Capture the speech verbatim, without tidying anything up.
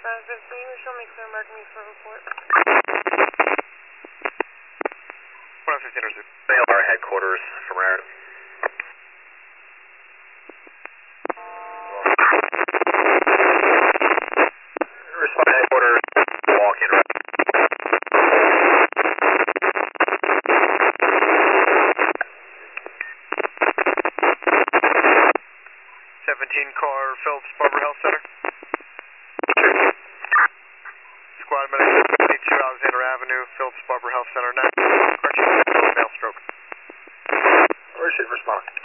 five fifteen, show me clear, mark me for report. one fifteen or two. They are headquarters from Raritan. Respond headquarters, walk in right. seventeen car, Phillips Barber Health Center. Squad medic twenty-two Alexander Avenue, Phillips Barber Health Center. nine. Car two, male stroke. Where's it respond?